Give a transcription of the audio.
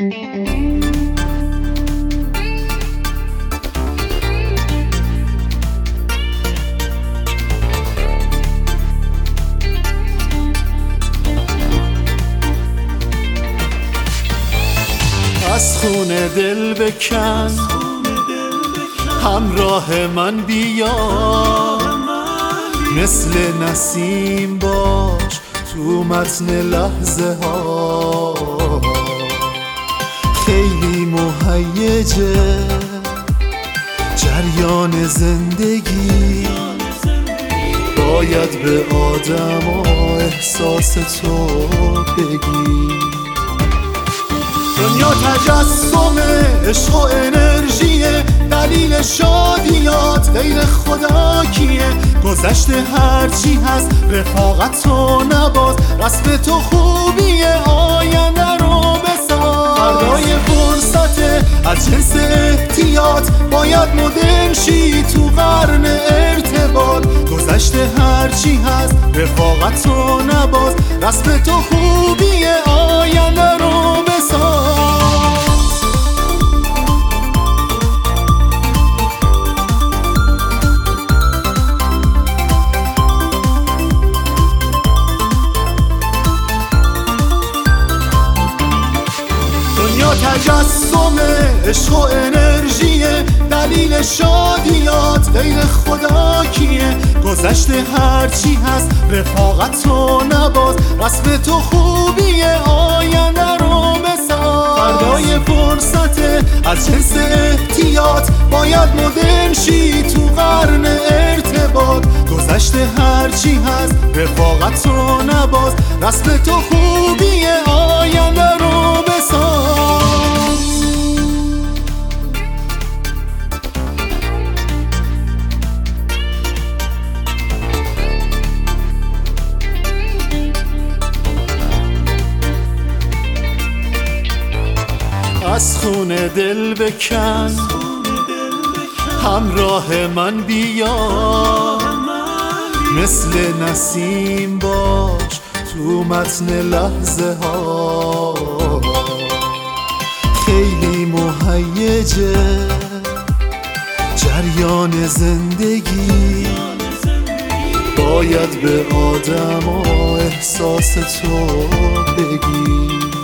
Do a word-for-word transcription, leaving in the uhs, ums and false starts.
از خون دل بکن همراه من بیا، مثل نسیم باش تو متن لحظه ها. خیلی مهیجه جریان زندگی، باید به آدم و احساس تو بگی. دنیا تجسم عشق و انرژیه، دلیل شادیات غیر خدا کیه؟ گذشته هرچی هست رفاقت و نباز، رسم تو خوبیه آینده رو بساز. فردای فرصته از جنس احتیاط، باید مدرن شی تو قرن ارتباط. گذشته هرچی هست رفاقت و نباز، رسم تو خوبیه آینده رو بساز. دنیا تجسم عشق و انرژیه، دلیل شادیات غیر خدا کیه؟ گذشته هرچی هست رفاقت و نباز، رسم تو خوبیه آینده رو بساز. فردای فرصته از جنس احتیاط، باید مدرن شی تو قرن ارتباط. گذشته هرچی هست رفاقت و نباز، رسم تو خوبیه آینده رو بساز. از خون دل بکن همراه من بیا، مثل نسیم باش تو متن لحظه ها. خیلی مهیجه جریان زندگی، باید به آدم و احساس تو بگی.